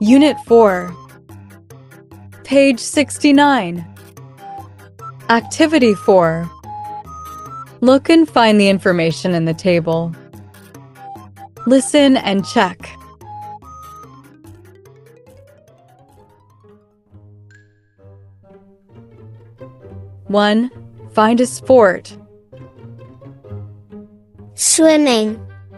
Unit 4. Page 69. Activity 4. Look and find the information in the table. Listen and check. One. Find a sport. Swimming.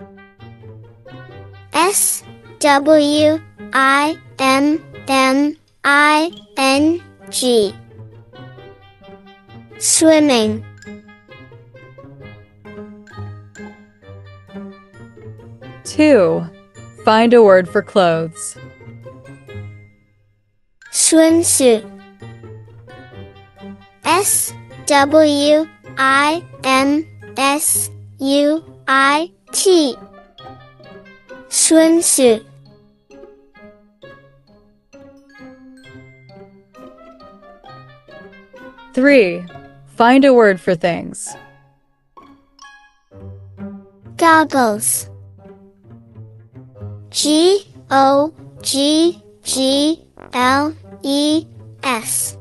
SWIMMING. Swimming. 2. Find a word for clothes. Swimsuit. SWIMSUIT. Swimsuit. 3. Find a word for things. Goggles. GOGGLES.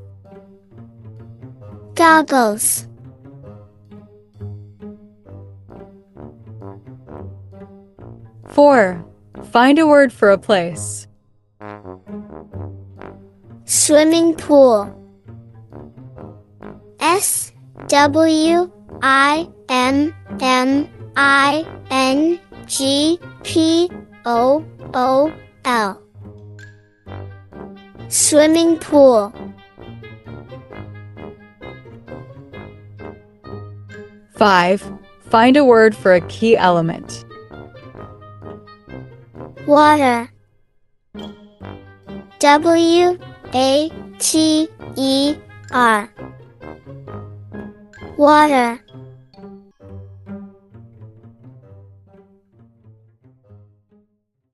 Goggles. 4. Find a word for a place. Swimming pool. SWIMMINGPOOL. Swimming pool. 5. Find a word for a key element. Water. WATER. Water.